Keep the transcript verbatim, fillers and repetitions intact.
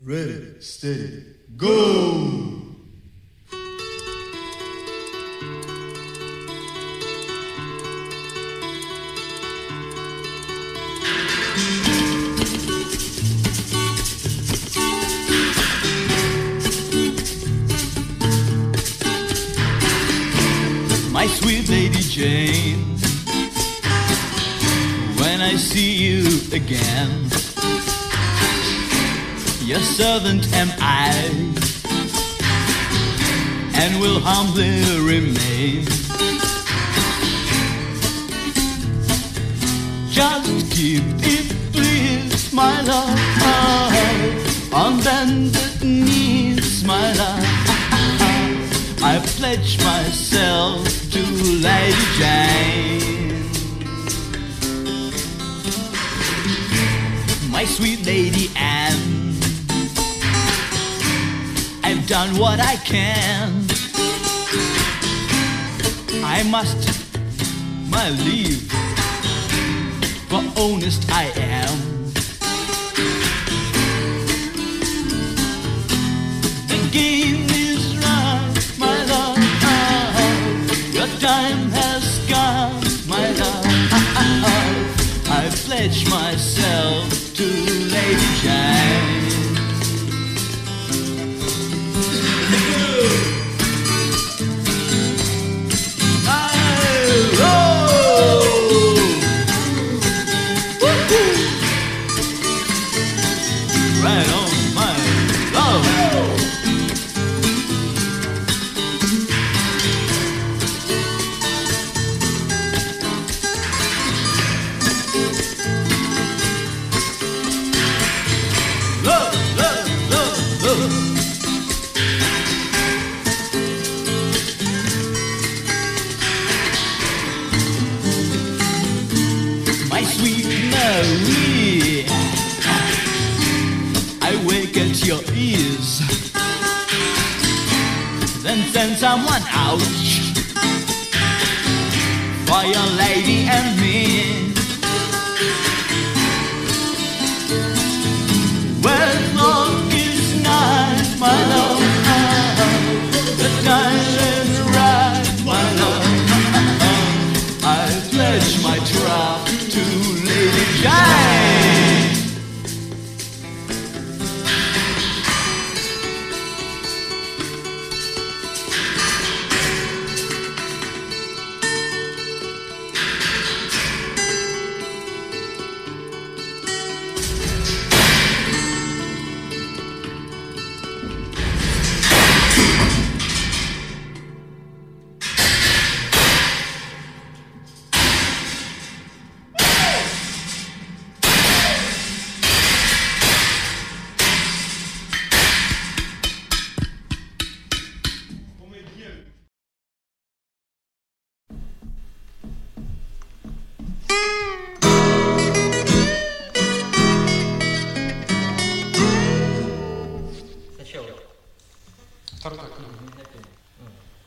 Ready, steady, go! My sweet Lady Jane, when I see you again, your servant am I, and will humbly remain. Just keep it, please, my love, on bended knees, my love. I pledge myself to Lady Jane. My sweet Lady Anne, I've done what I can. I must, my leave, for honest I am. The game is right, my love. Your time has come, my love. I pledge myself to Lady Jane. Right on, my love. Love, love, love, love. My sweet Marie, I wake at your ears, then send someone out for your lady and me.